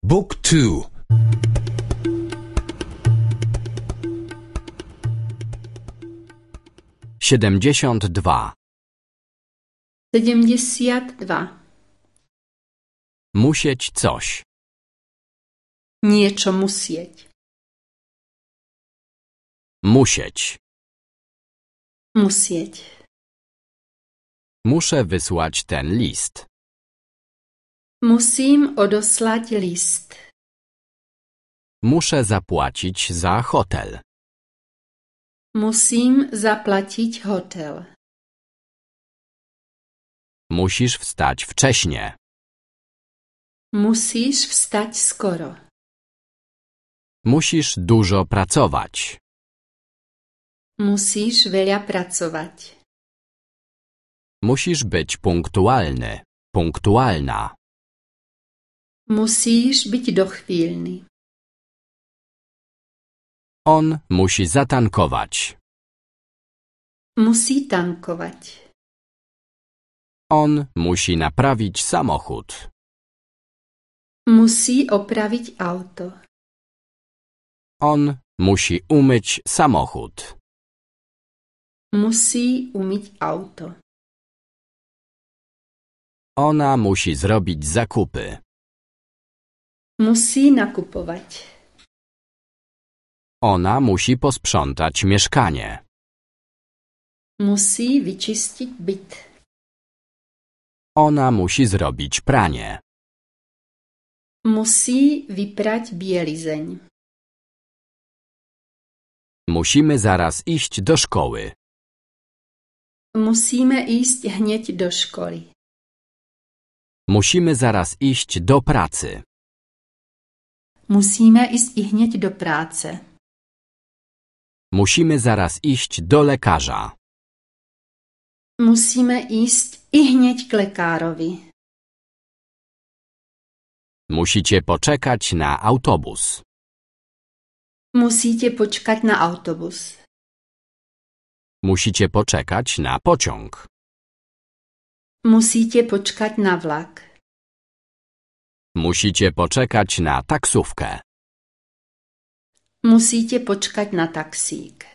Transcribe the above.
Book 2. 72. 72. Musieć coś. Niečo musieť. Musieć. Musieť. Muszę wysłać ten list. Musím odoslať list. Muszę zapłacić za hotel. Musím zaplatiť hotel. Musisz wstać wcześnie. Musíš vstať skoro. Musisz dużo pracować. Musíš veľa pracovať. Musisz być punktualny. Punktualna. Musíš byť dochvíľny. On musi zatankować. Musí tankovať. On musi naprawić samochód. Musí opraviť auto. On musi umyć samochód. Musí umyť auto. Ona musi zrobić zakupy. Musí nakupovať. Ona musi posprzątać mieszkanie. Musí vyčistiť byt. Ona musi zrobić pranie. Musí vyprať bielizeň. Musimy zaraz iść do szkoły. Musíme ísť hneď do školy. Musimy zaraz iść do pracy. Musíme ísť i hneď do práce. Musimy zaraz iść do lekarza. Musíme ísť i hneď k lekárovi. Musicie poczekać na autobus. Musíte počkať na autobus. Musicie poczekać na pociąg. Musíte počkať na vlak. Musicie poczekać na taksówkę. Musíte počkať na taxík.